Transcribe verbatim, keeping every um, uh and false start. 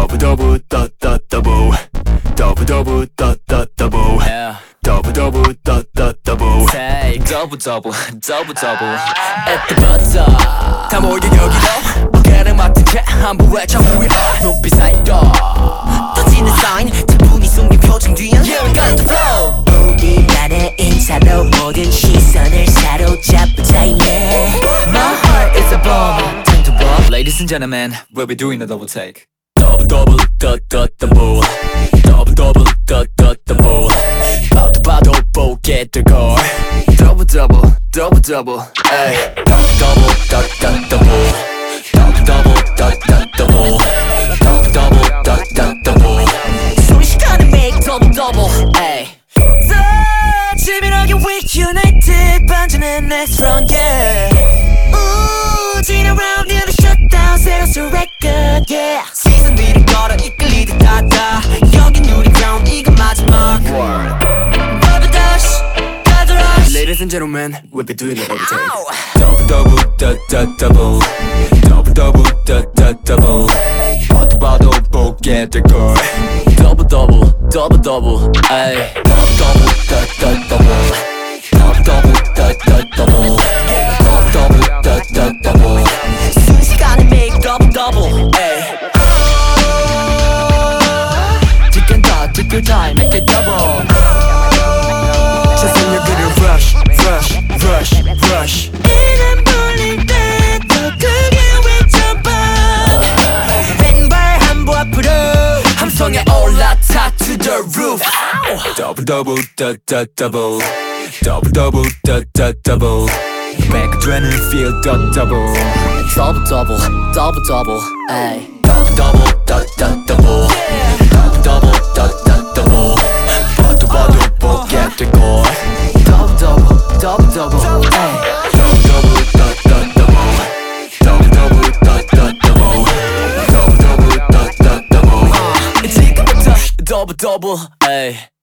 double double da da double double double da da double yeah. double double da da double Take double double double double at the bottom 다 모여 여기로 어깨를 맡은 채 한번 외쳐 who we are 눈빛 사이로 터지는 사인 차분히 숨긴 표정 뒤엔 Yeah we got the flow 우리만의 인사로 모든 시선을 사로잡은 타임에 My heart is a bomb Time to rock Ladies and gentlemen we'll be doing a double take double double da da double double double da da double 봐도 봐도 보게 될걸 double double double double ay double double da da double double double da da double double double da da double 순식간에 make double double ay 더 치밀하게 we united 반전의 next round yeah 우진 around in a shutdown 새로운 record yeah 시선 위를 걸어 이끌리듯 닿아 여긴 우리 ground 이건 마지막 Double dash double rush Ladies and gentlemen, we'll be doing a double take double double da da double double double da da double 봐도 봐도 보게 될걸 double double double double ay double double da da double double double da da double double double da da double 순식간에 make double double ay 지금 더 지금 time make it double just in your good rush rush rush rush 이름 불릴 때 더 크게 외쳐봐 왼발 한 보 앞으로 함성에 올라타 to the roof double double da da double double double da da double make adrenaline feel the double double double double double ay double double da da double double double da da double 봐도 봐도 보게 될걸 double double double double ay double double da da double double double da da double double double da da double 지금부터 double double ay